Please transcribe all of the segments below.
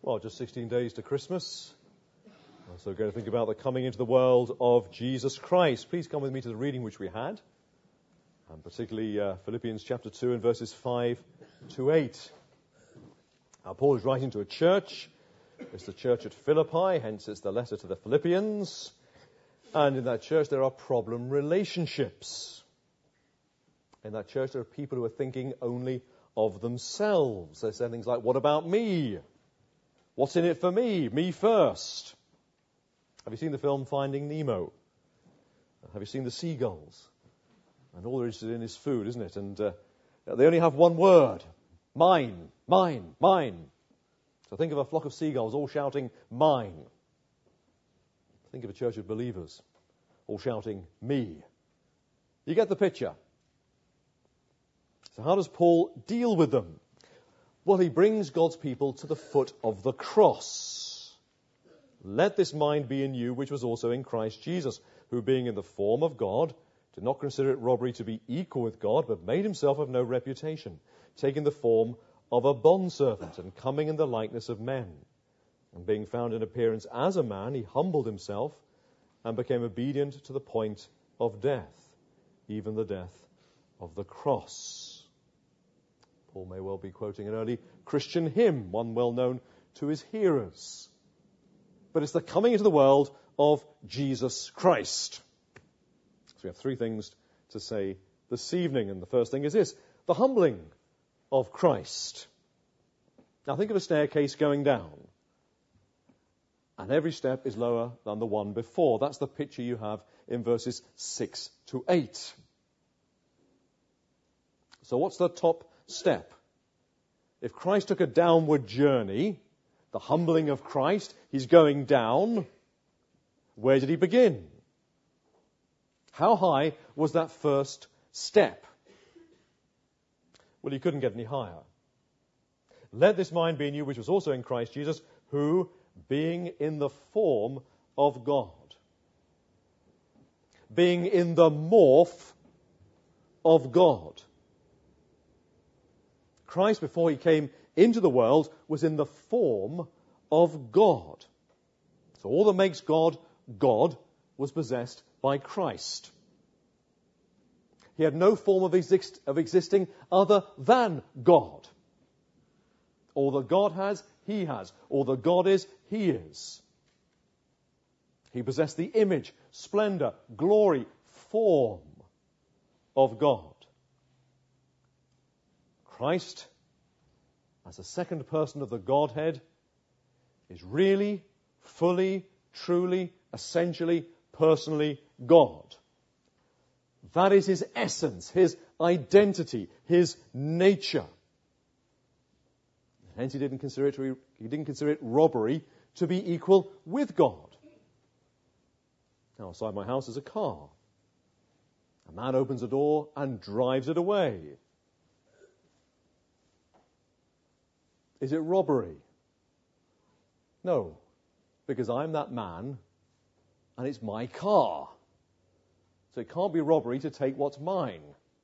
Well, just 16 days to Christmas. So we're going to think about the coming into the world of Jesus Christ. Please come with me to the reading which we had, and particularly Philippians chapter 2 and verses 5 to 8. Now, Paul is writing to a church. It's the church at Philippi, hence it's the letter to the Philippians. And in that church there are problem relationships. In that church there are people who are thinking only of themselves. They say things like, what about me? What's in it for me? Me first. Have you seen the film Finding Nemo? Have you seen the seagulls? And all they're interested in is food, isn't it? And they only have one word. Mine, mine, mine. So think of a flock of seagulls all shouting, mine. Think of a church of believers all shouting, me. You get the picture. So how does Paul deal with them? Well, he brings God's people to the foot of the cross. Let this mind be in you, which was also in Christ Jesus, who being in the form of God, did not consider it robbery to be equal with God, but made himself of no reputation, taking the form of a bondservant and coming in the likeness of men. And being found in appearance as a man, he humbled himself and became obedient to the point of death, even the death of the cross. Paul may well be quoting an early Christian hymn, one well known to his hearers. But it's the coming into the world of Jesus Christ. So we have three things to say this evening, and the first thing is this: the humbling of Christ. Now think of a staircase going down, and every step is lower than the one before. That's the picture you have in verses 6 to 8. So what's the top step? If Christ took a downward journey, the humbling of Christ, he's going down. Where did he begin? How high was that first step? Well, he couldn't get any higher. Let this mind be in you, which was also in Christ Jesus, who, being in the form of God, being in the morph of God. Christ, before he came into the world, was in the form of God. So all that makes God God was possessed by Christ. He had no form of existing other than God. All that God has, he has. All that God is, he is. He possessed the image, splendor, glory, form of God. Christ, as the second person of the Godhead, is really, fully, truly, essentially, personally God. That is his essence, his identity, his nature. Hence he didn't consider it robbery to be equal with God. Now, outside my house is a car. A man opens a door and drives it away. Is it robbery? No, because I'm that man and it's my car. So it can't be robbery to take what's mine.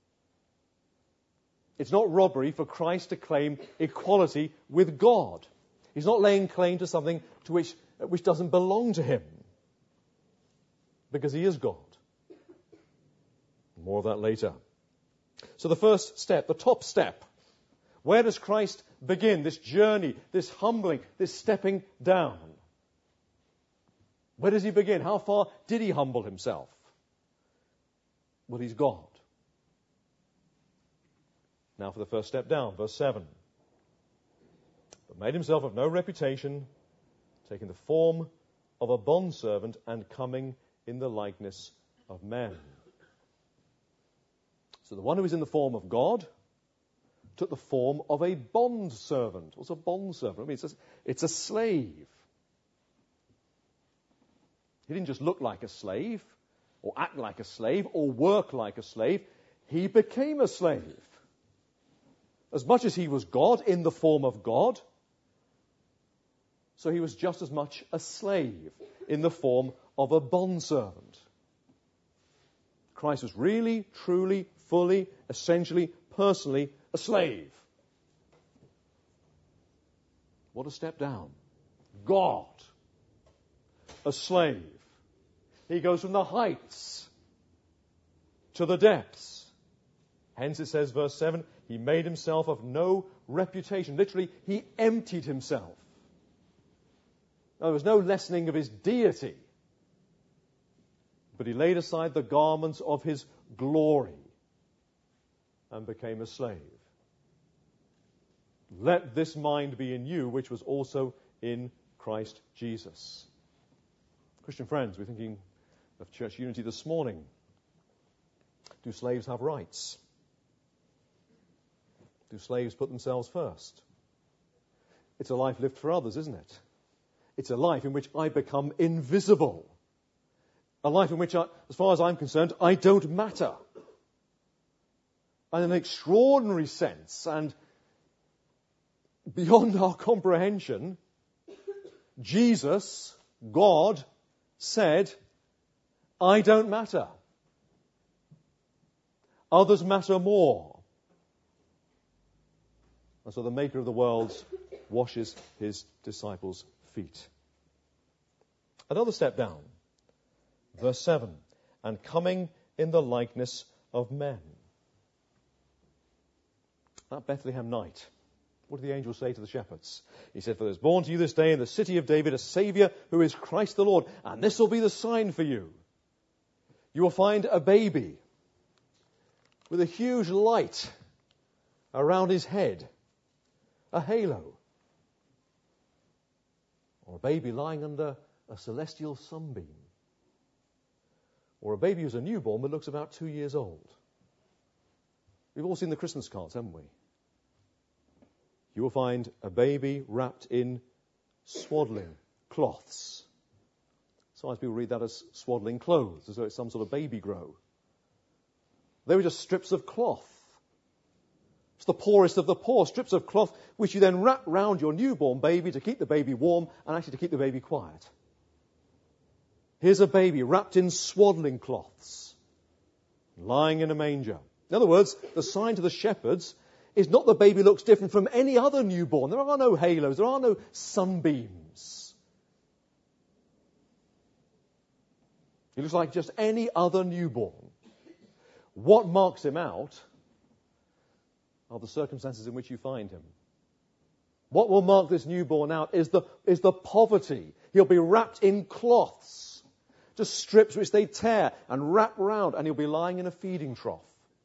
It's not robbery for Christ to claim equality with God. He's not laying claim to something to which doesn't belong to him, because he is God. More of that later. So the first step, the top step. Where does Christ begin this journey, this humbling, this stepping down? Where does he begin? How far did he humble himself? Well, he's God. Now for the first step down, verse 7. But made himself of no reputation, taking the form of a bondservant and coming in the likeness of men. So the one who is in the form of God took the form of a bondservant. What's a bondservant? I mean, it's a slave. He didn't just look like a slave, or act like a slave, or work like a slave. He became a slave. As much as he was God in the form of God, so he was just as much a slave in the form of a bondservant. Christ was really, truly, fully, essentially, personally a slave. What a step down. God, a slave. He goes from the heights to the depths. Hence it says, verse 7, he made himself of no reputation. Literally, he emptied himself. Now, there was no lessening of his deity, but he laid aside the garments of his glory and became a slave. Let this mind be in you, which was also in Christ Jesus. Christian friends, we're thinking of church unity this morning. Do slaves have rights? Do slaves put themselves first? It's a life lived for others, isn't it? It's a life in which I become invisible. A life in which, as far as I'm concerned, I don't matter. And in an extraordinary sense, and beyond our comprehension, Jesus, God, said, I don't matter. Others matter more. And so the maker of the worlds washes his disciples' feet. Another step down. Verse 7. And coming in the likeness of men. That Bethlehem night, what did the angel say to the shepherds? He said, for there is born to you this day in the city of David a Saviour who is Christ the Lord. And this will be the sign for you. You will find a baby with a huge light around his head, a halo, or a baby lying under a celestial sunbeam, or a baby who's a newborn but looks about 2 years old. We've all seen the Christmas cards, haven't we? You will find a baby wrapped in swaddling cloths. Sometimes people read that as swaddling clothes, as though it's some sort of baby grow. They were just strips of cloth. It's the poorest of the poor, strips of cloth which you then wrap round your newborn baby to keep the baby warm and actually to keep the baby quiet. Here's a baby wrapped in swaddling cloths, lying in a manger. In other words, the sign to the shepherds is not the baby looks different from any other newborn. There are no halos, there are no sunbeams. He looks like just any other newborn. What marks him out are the circumstances in which you find him. What will mark this newborn out is the poverty. He'll be wrapped in cloths, just strips which they tear and wrap round, and he'll be lying in a feeding trough.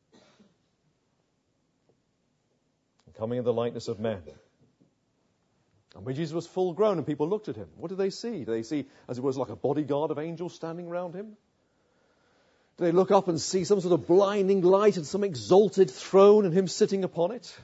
And coming in the likeness of men. And when Jesus was full grown and people looked at him, what did they see? Did they see, as it was, like a bodyguard of angels standing around him? Do they look up and see some sort of blinding light and some exalted throne and him sitting upon it?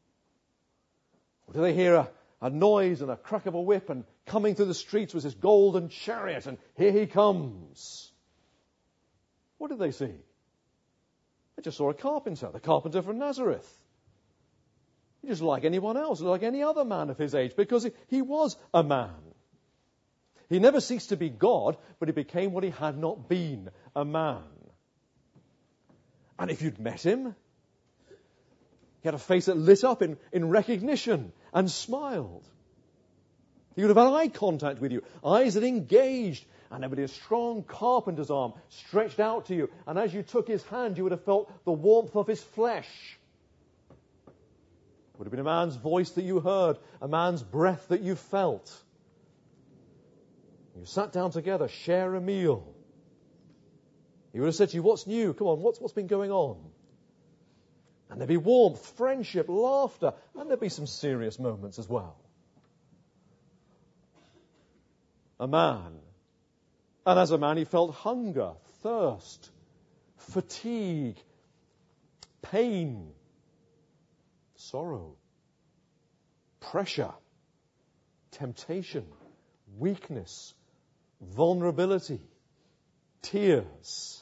Or do they hear a noise and a crack of a whip, and coming through the streets was this golden chariot, and here he comes? What did they see? They just saw a carpenter, the carpenter from Nazareth. He just like anyone else, like any other man of his age, because he was a man. He never ceased to be God, but he became what he had not been, a man. And if you'd met him, he had a face that lit up in recognition and smiled. He would have had eye contact with you, eyes that engaged, and there would be a strong carpenter's arm stretched out to you. And as you took his hand, you would have felt the warmth of his flesh. It would have been a man's voice that you heard, a man's breath that you felt. You sat down together, share a meal. He would have said to you, what's new? Come on, what's been going on? And there'd be warmth, friendship, laughter, and there'd be some serious moments as well. A man. And as a man, he felt hunger, thirst, fatigue, pain, sorrow, pressure, temptation, weakness, vulnerability, tears.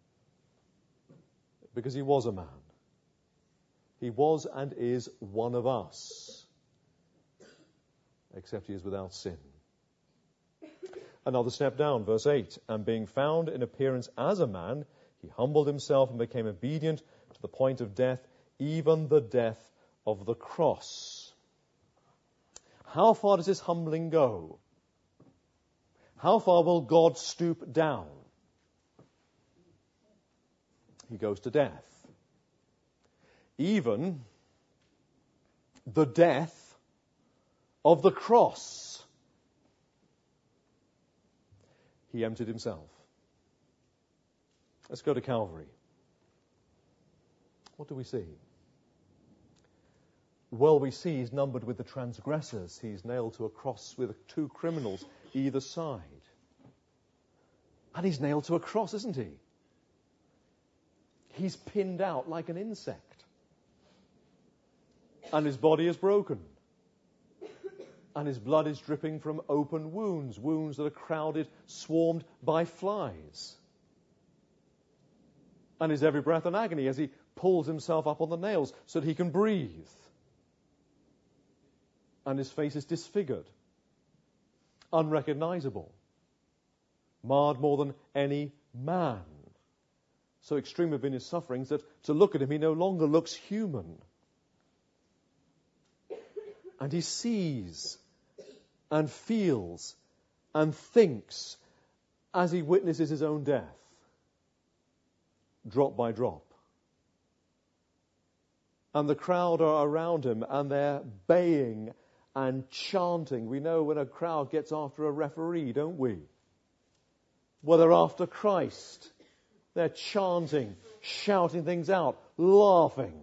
Because he was a man. He was and is one of us. Except he is without sin. Another step down, verse 8. And being found in appearance as a man, he humbled himself and became obedient to the point of death, even the death of the cross. How far does this humbling go? How far will God stoop down? He goes to death. Even the death of the cross. He emptied himself. Let's go to Calvary. What do we see? Well, we see he's numbered with the transgressors. He's nailed to a cross with 2 criminals either side. And he's nailed to a cross, isn't he? He's pinned out like an insect. And his body is broken. And his blood is dripping from open wounds, wounds that are crowded, swarmed by flies. And his every breath an agony as he pulls himself up on the nails so that he can breathe. And his face is disfigured, unrecognizable, marred more than any man. So extreme have been his sufferings that to look at him he no longer looks human. And he sees and feels and thinks as he witnesses his own death, drop by drop. And the crowd are around him and they're baying and chanting. We know when a crowd gets after a referee, don't we? Well, they're after Christ. They're chanting, shouting things out, laughing.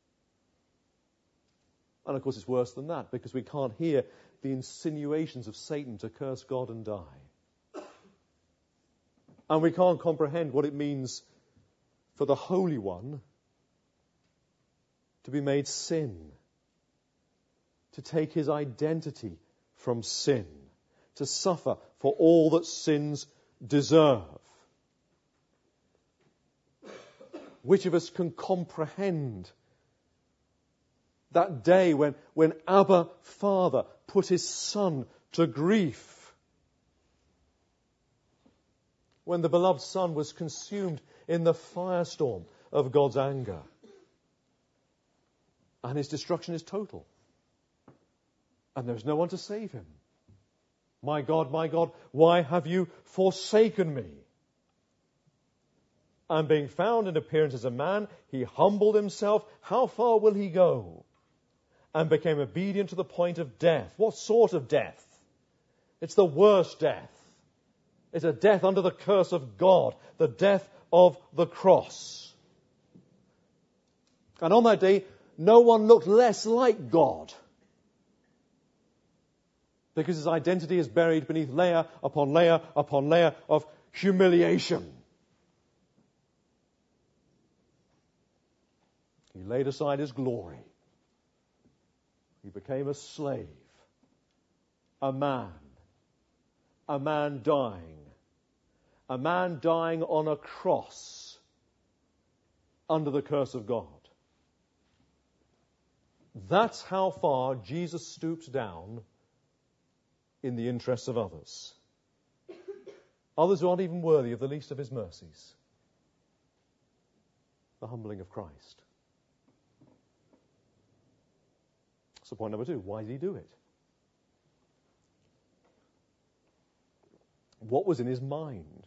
And of course it's worse than that because we can't hear the insinuations of Satan to curse God and die. And we can't comprehend what it means for the Holy One to be made sin, to take his identity from sin, to suffer for all that sins deserve. Which of us can comprehend that day when Abba Father put his Son to grief? When the beloved Son was consumed in the firestorm of God's anger. And his destruction is total. And there's no one to save him. My God, why have you forsaken me? And being found in appearance as a man, he humbled himself. How far will he go? And became obedient to the point of death. What sort of death? It's the worst death. It's a death under the curse of God. The death of the cross. And on that day, no one looked less like God. Because his identity is buried beneath layer upon layer upon layer of humiliation. He laid aside his glory. He became a slave, a man dying on a cross under the curse of God. That's how far Jesus stooped down in the interests of others. Others who aren't even worthy of the least of his mercies. The humbling of Christ. So point number 2, why did he do it? What was in his mind?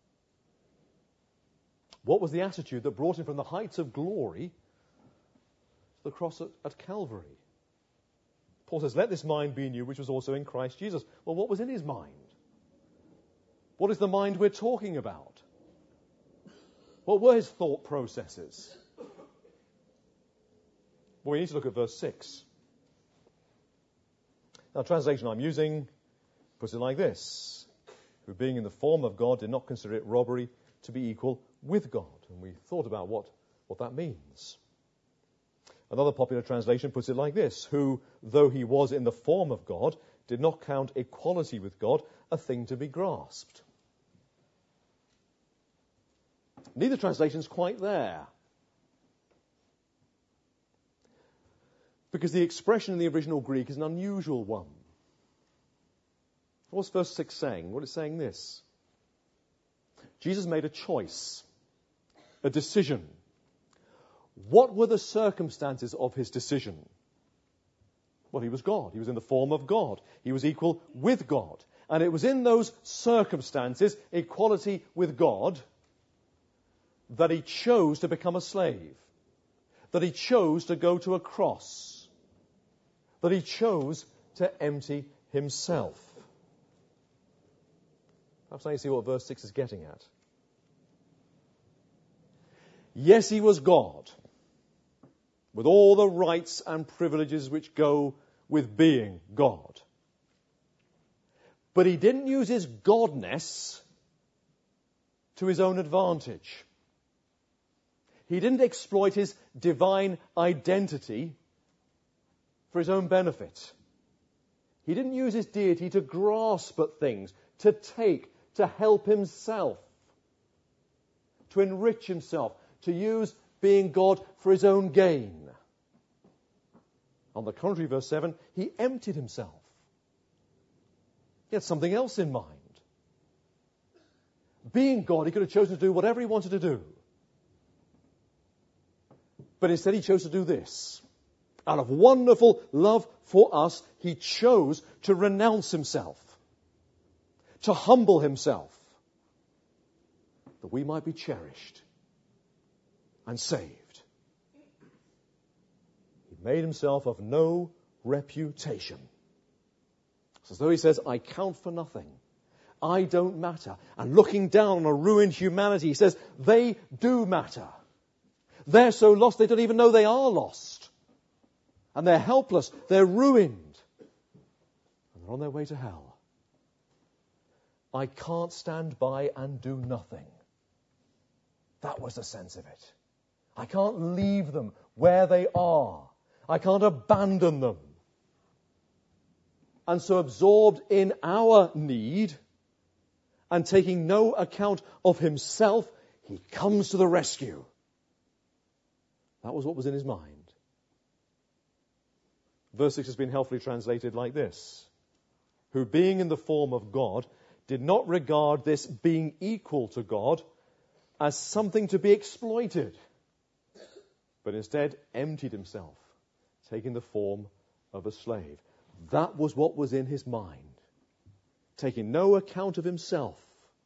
What was the attitude that brought him from the heights of glory to the cross at Calvary? Paul says, let this mind be in you, which was also in Christ Jesus. Well, what was in his mind? What is the mind we're talking about? What were his thought processes? Well, we need to look at verse 6. Now, the translation I'm using puts it like this. Who being in the form of God did not consider it robbery to be equal with God. And we thought about what that means. Another popular translation puts it like this. Who, though he was in the form of God, did not count equality with God a thing to be grasped. Neither translation is quite there. Because the expression in the original Greek is an unusual one. What's verse 6 saying? Well, it's saying this. Jesus made a choice, a decision. What were the circumstances of his decision? Well, he was God. He was in the form of God. He was equal with God. And it was in those circumstances, equality with God, that he chose to become a slave, that he chose to go to a cross, that he chose to empty himself. Perhaps now you see what verse 6 is getting at. Yes, he was God, with all the rights and privileges which go with being God. But he didn't use his godness to his own advantage. He didn't exploit his divine identity for his own benefit. He didn't use his deity to grasp at things, to take, to help himself, to enrich himself, to use being God for his own gain. On the contrary, verse 7, he emptied himself. He had something else in mind. Being God, he could have chosen to do whatever he wanted to do. But instead he chose to do this. Out of wonderful love for us, he chose to renounce himself, to humble himself, that we might be cherished and saved. He made himself of no reputation. So though he says, I count for nothing, I don't matter. And looking down on a ruined humanity, he says, they do matter. They're so lost they don't even know they are lost. And they're helpless, they're ruined. And they're on their way to hell. I can't stand by and do nothing. That was the sense of it. I can't leave them where they are. I can't abandon them. And so absorbed in our need and taking no account of himself, he comes to the rescue. That was what was in his mind. Verse 6 has been helpfully translated like this. Who being in the form of God did not regard this being equal to God as something to be exploited, but instead emptied himself, taking the form of a slave. That was what was in his mind. Taking no account of himself.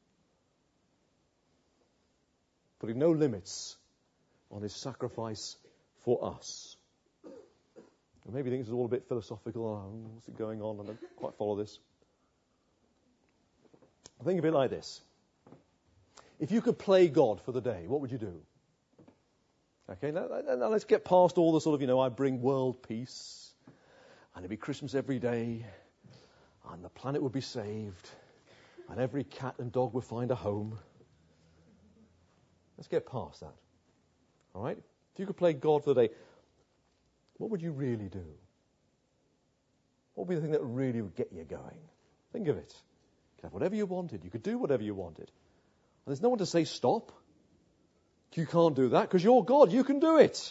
Putting no limits on his sacrifice for us. And maybe you think this is all a bit philosophical. Oh, what's it going on? I don't quite follow this. Think of it like this. If you could play God for the day, what would you do? Okay, now let's get past all the sort of, I bring world peace, and it'd be Christmas every day, and the planet would be saved, and every cat and dog would find a home. Let's get past that. All right? If you could play God for the day, what would you really do? What would be the thing that really would get you going? Think of it. You could have whatever you wanted. You could do whatever you wanted. And there's no one to say stop. You can't do that because you're God. You can do it.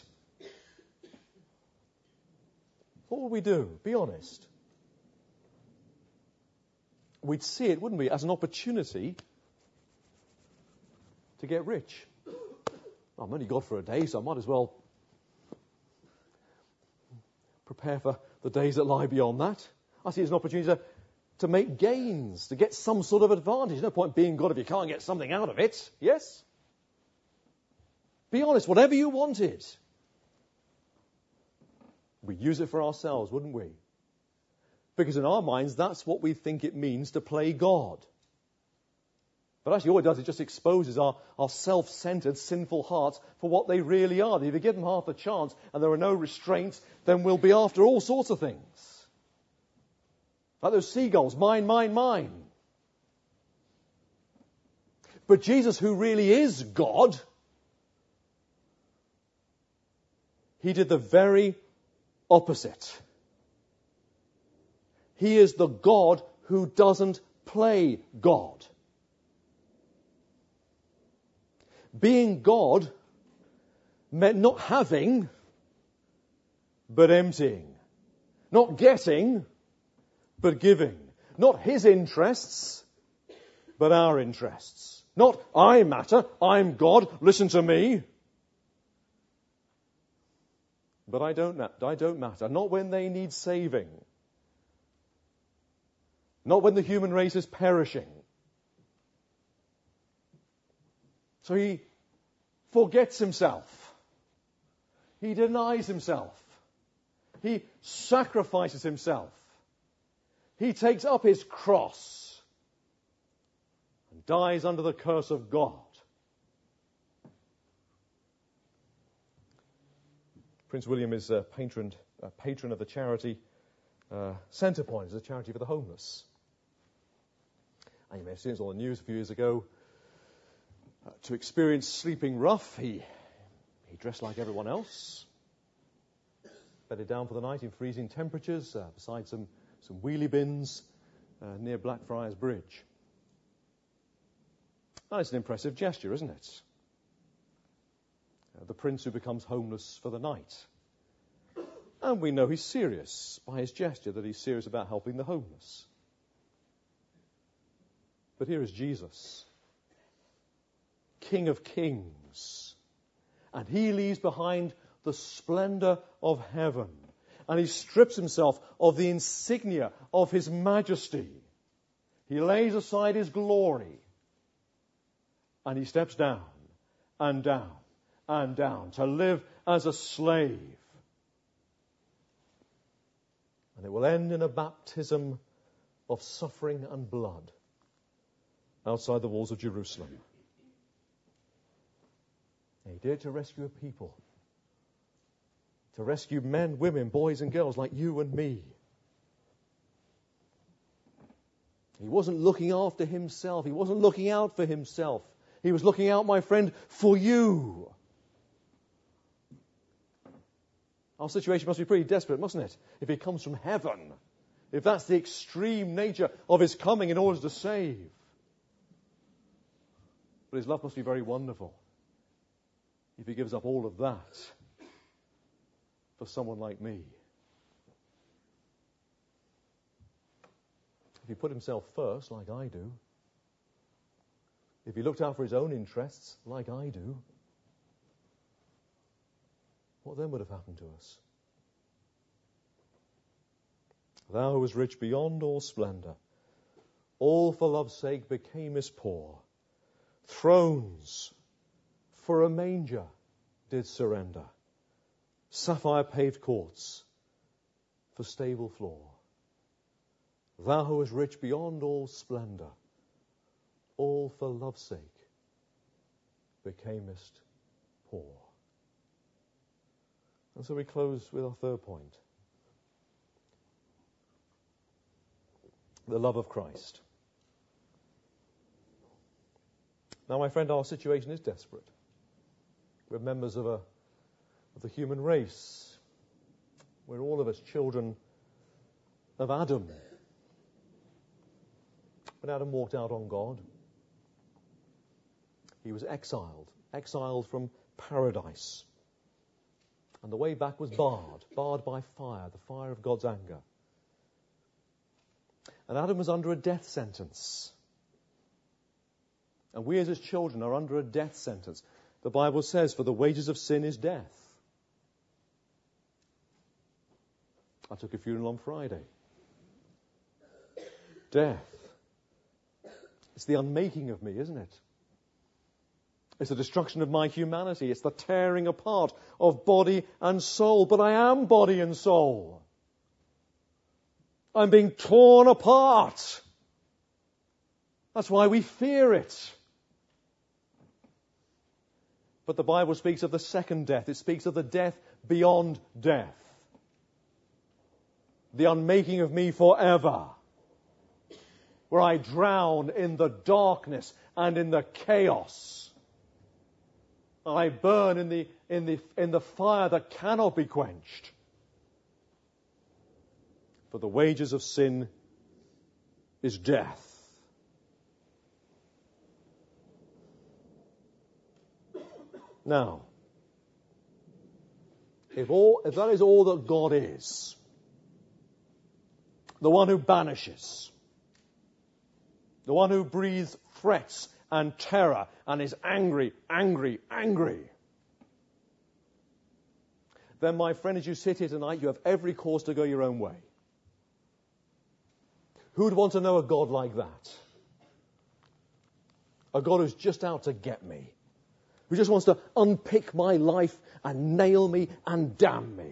What would we do? Be honest. We'd see it, wouldn't we, as an opportunity to get rich. I'm only God for a day, so I might as well prepare for the days that lie beyond that. I see it as an opportunity to make gains, to get some sort of advantage. No point being God if you can't get something out of it. Yes? Be honest, whatever you wanted. We'd use it for ourselves, wouldn't we? Because in our minds, that's what we think it means to play God. But actually all it does is just exposes our self-centered, sinful hearts for what they really are. If you give them half a chance and there are no restraints, then we'll be after all sorts of things. Like those seagulls, mine, mine, mine. But Jesus, who really is God, he did the very opposite. He is the God who doesn't play God. Being God meant not having, but emptying. Not getting, but giving. Not his interests, but our interests. Not I matter, I'm God, listen to me. But I don't matter. Not when they need saving. Not when the human race is perishing. So he forgets himself. He denies himself. He sacrifices himself. He takes up his cross and dies under the curse of God. Prince William is a patron of the charity Centrepoint. It's a charity for the homeless. And you may have seen it on the news a few years ago. To experience sleeping rough, he dressed like everyone else. Bedded down for the night in freezing temperatures beside some wheelie bins near Blackfriars Bridge. And it's an impressive gesture, isn't it? The prince who becomes homeless for the night. And we know he's serious by his gesture, that he's serious about helping the homeless. But here is Jesus, King of Kings, and he leaves behind the splendor of heaven, and he strips himself of the insignia of his majesty. He lays aside his glory, and he steps down and down and down to live as a slave. And it will end in a baptism of suffering and blood outside the walls of Jerusalem. And he did it to rescue a people. To rescue men, women, boys and girls like you and me. He wasn't looking after himself. He wasn't looking out for himself. He was looking out, my friend, for you. Our situation must be pretty desperate, mustn't it? If he comes from heaven. If that's the extreme nature of his coming in order to save. But his love must be very wonderful. If he gives up all of that for someone like me. If he put himself first, like I do. If he looked out for his own interests, like I do. What then would have happened to us? Thou who was rich beyond all splendor, all for love's sake becamest poor. Thrones for a manger did surrender. Sapphire paved courts for stable floor. Thou who was rich beyond all splendor, all for love's sake becamest poor. And so we close with our third point. The love of Christ. Now, my friend, our situation is desperate. We're members of the human race. We're all of us children of Adam. When Adam walked out on God, he was exiled from paradise. And the way back was barred by fire, the fire of God's anger. And Adam was under a death sentence. And we as his children are under a death sentence. The Bible says, for the wages of sin is death. I took a funeral on Friday. Death. It's the unmaking of me, isn't it? It's the destruction of my humanity. It's the tearing apart of body and soul. But I am body and soul. I'm being torn apart. That's why we fear it. But the Bible speaks of the second death. It speaks of the death beyond death. The unmaking of me forever. Where I drown in the darkness and in the chaos. I burn in the fire that cannot be quenched. For the wages of sin is death. Now, if that is all that God is, the one who banishes, the one who breathes threats and terror and is angry, then, my friend, as you sit here tonight, you have every cause to go your own way. Who'd want to know a God like that? A God who's just out to get me. Who just wants to unpick my life and nail me and damn me.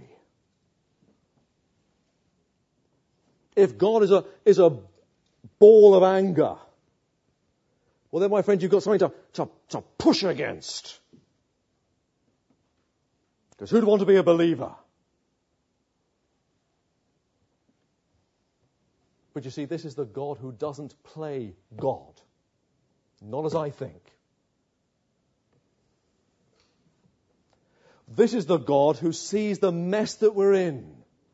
If God is a ball of anger, well then, my friend, you've got something to push against. Because who'd want to be a believer? But you see, this is the God who doesn't play God. Not as I think. This is the God who sees the mess that we're in.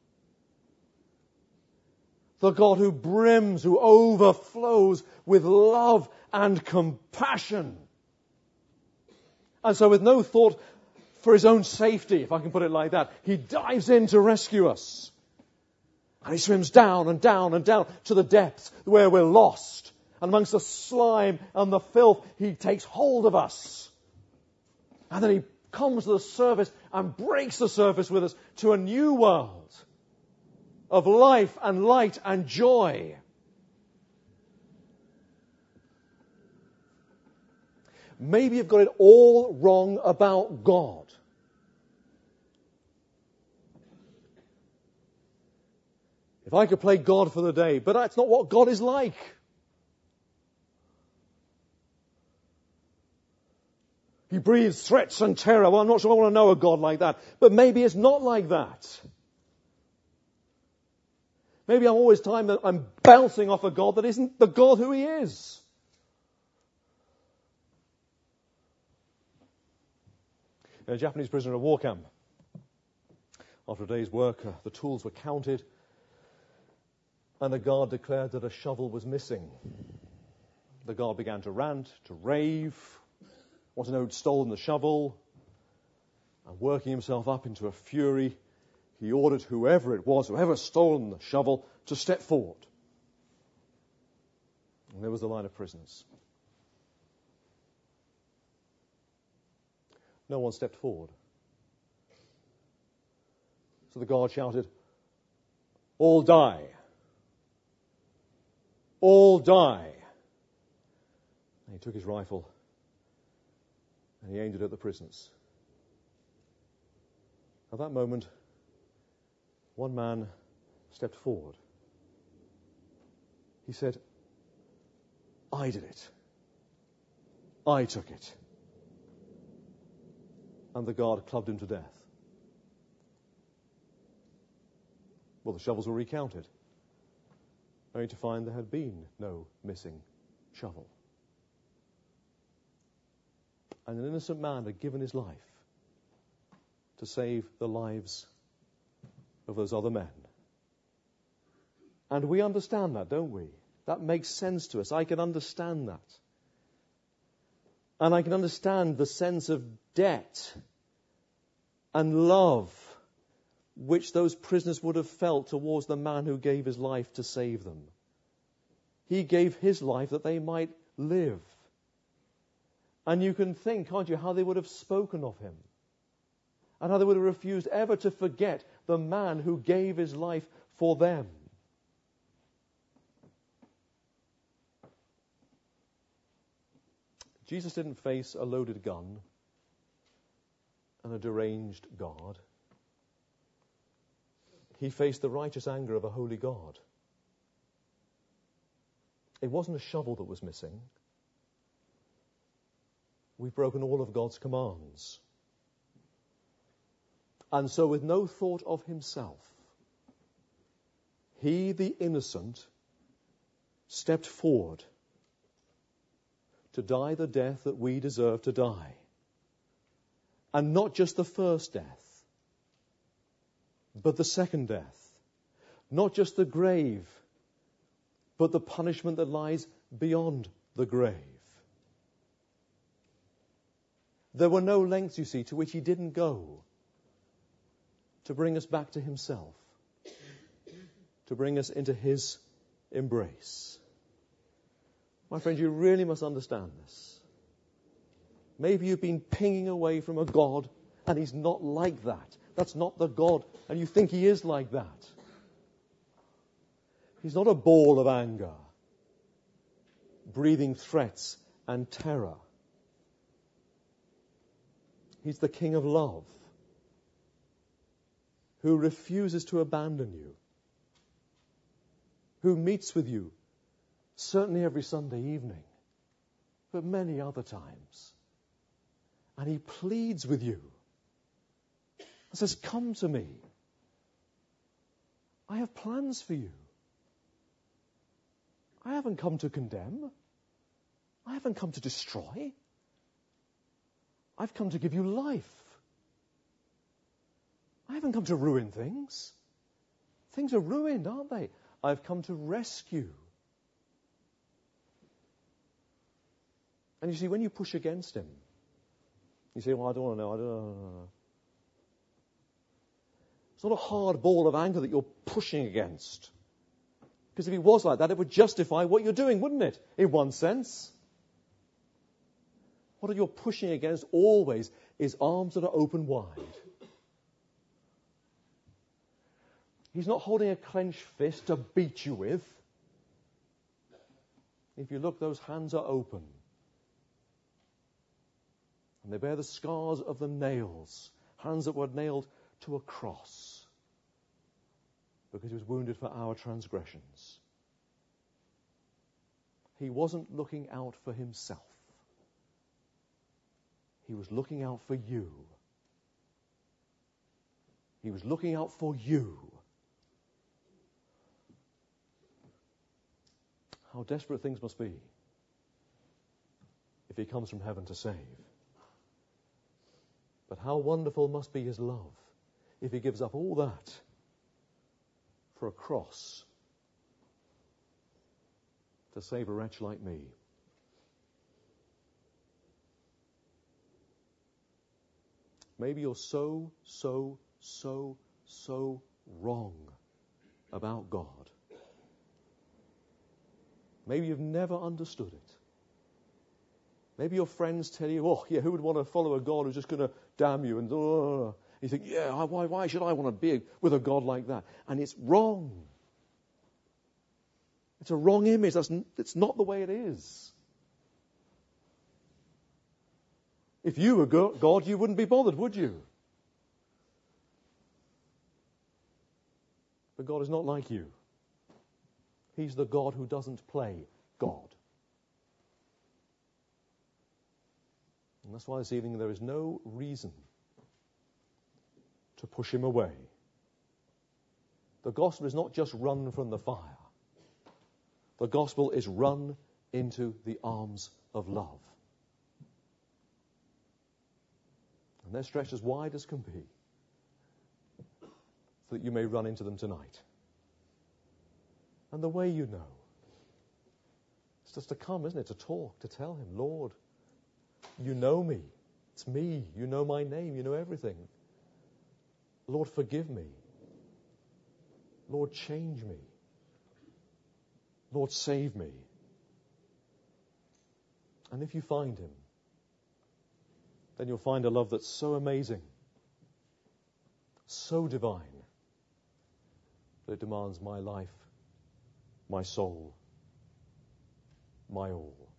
The God who brims, who overflows with love and compassion. And so with no thought for his own safety, if I can put it like that, he dives in to rescue us. And he swims down and down and down to the depths where we're lost. And amongst the slime and the filth, he takes hold of us. And then he comes to the surface and breaks the surface with us to a new world of life and light and joy. Maybe you've got it all wrong about God. If I could play God for the day, but that's not what God is like. He breathes threats and terror. Well, I'm not sure I want to know a God like that. But maybe it's not like that. Maybe I'm always time that I'm bouncing off a God that isn't the God who he is. In a Japanese prisoner of war camp, after a day's work, the tools were counted, and a guard declared that a shovel was missing. The guard began to rant, to rave, want to know who'd stolen the shovel, and working himself up into a fury, he ordered whoever it was, whoever had stolen the shovel, to step forward. And there was the line of prisoners. No one stepped forward. So the guard shouted, "All die! All die!" And he took his rifle and he aimed it at the prisoners. At that moment, one man stepped forward. He said, "I did it. I took it." And the guard clubbed him to death. Well, the shovels were recounted, only to find there had been no missing shovel. And an innocent man had given his life to save the lives of those other men. And we understand that, don't we? That makes sense to us. I can understand that. And I can understand the sense of debt and love which those prisoners would have felt towards the man who gave his life to save them. He gave his life that they might live. And you can think, can't you, how they would have spoken of him. And how they would have refused ever to forget the man who gave his life for them. Jesus didn't face a loaded gun and a deranged God. He faced the righteous anger of a holy God. It wasn't a shovel that was missing. We've broken all of God's commands. And so with no thought of himself, he, the innocent, stepped forward to die the death that we deserve to die. And not just the first death, but the second death. Not just the grave, but the punishment that lies beyond the grave. There were no lengths, you see, to which he didn't go to bring us back to himself, to bring us into his embrace. My friend, you really must understand this. Maybe you've been pinging away from a God and he's not like that. That's not the God, and you think he is like that. He's not a ball of anger, breathing threats and terror. He's the King of love, who refuses to abandon you, who meets with you, certainly every Sunday evening, but many other times. And he pleads with you and says, come to me. I have plans for you. I haven't come to condemn. I haven't come to destroy. I've come to give you life. I haven't come to ruin things. Things are ruined, aren't they? I've come to rescue. And you see, when you push against him, you say, well, I don't want to know. I don't know. It's not a hard ball of anger that you're pushing against. Because if it was like that, it would justify what you're doing, wouldn't it? In one sense. What you're pushing against always is arms that are open wide. He's not holding a clenched fist to beat you with. If you look, those hands are open. And they bear the scars of the nails. Hands that were nailed to a cross. Because he was wounded for our transgressions. He wasn't looking out for himself. He was looking out for you. He was looking out for you. How desperate things must be if he comes from heaven to save. But how wonderful must be his love if he gives up all that for a cross to save a wretch like me. Maybe you're so wrong about God. Maybe you've never understood it. Maybe your friends tell you, oh, yeah, who would want to follow a God who's just going to damn you? And you think, yeah, why should I want to be with a God like that? And it's wrong. It's a wrong image. It's not the way it is. If you were God, you wouldn't be bothered, would you? But God is not like you. He's the God who doesn't play God. And that's why this evening there is no reason to push him away. The gospel is not just run from the fire. The gospel is run into the arms of love. And they're stretched as wide as can be, so that you may run into them tonight. And the way you know, it's just to come, isn't it? To talk, to tell him, Lord, you know me. It's me. You know my name. You know everything. Lord, forgive me. Lord, change me. Lord, save me. And if you find him, then you'll find a love that's so amazing, so divine, that it demands my life, my soul, my all.